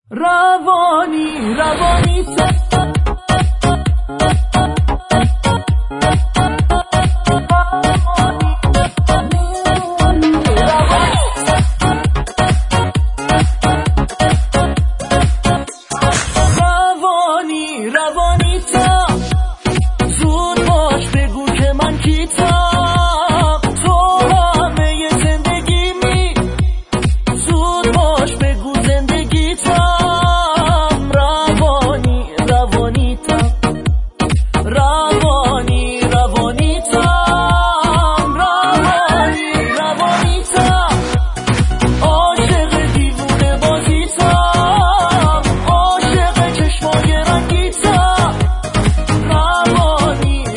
روانی تا زود باش بگو که من کیتم، تو همه زندگیمی، زود باش بگو زندگیتم. روانی تا روانی تا عاشق دیوونه بازیتم، عاشق چشمای رنگیتم. روانی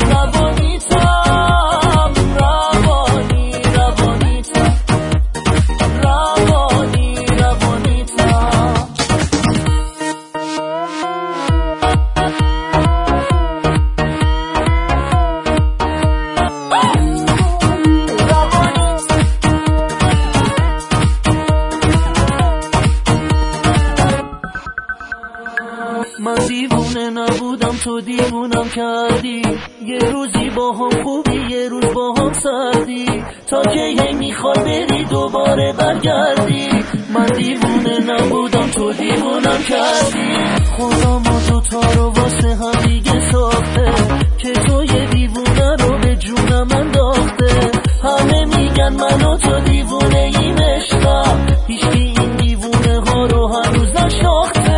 من دیوونه نبودم تو دیوونم کردی، یه روزی با هم خوبی یه روز با هم سردی، تا که هی میخوای بری دوباره برگردی. من دیوونه نبودم تو دیوونم کردی، خدا ما دوتا رو واسه هم دیگه ساخته، که تو یه دیوونه رو به جونم انداخته. همه میگن من و تو دیوونه این عشقم، هیچکی این دیوونه ها رو هنوز نشناخته.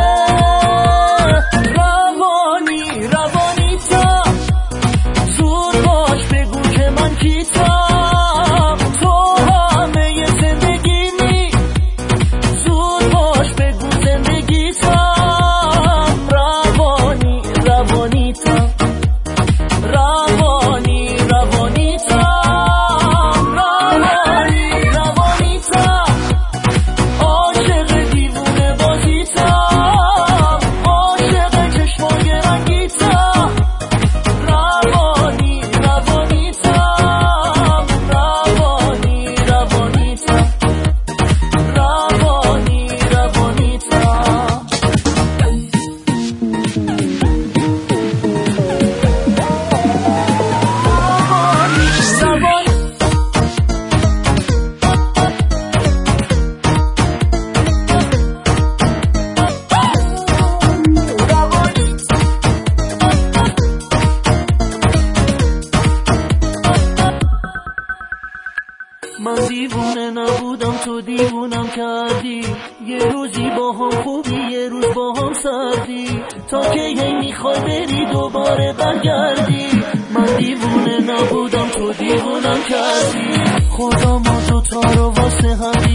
من دیوونه نبودم تو دیوونم کردی، یه روزی با هم خوبی یه روز با هم سردی، تا که هی میخوای بری دوباره برگردی. من دیوونه نبودم تو دیوونم کردی، خدا ما دوتا رو واسه هم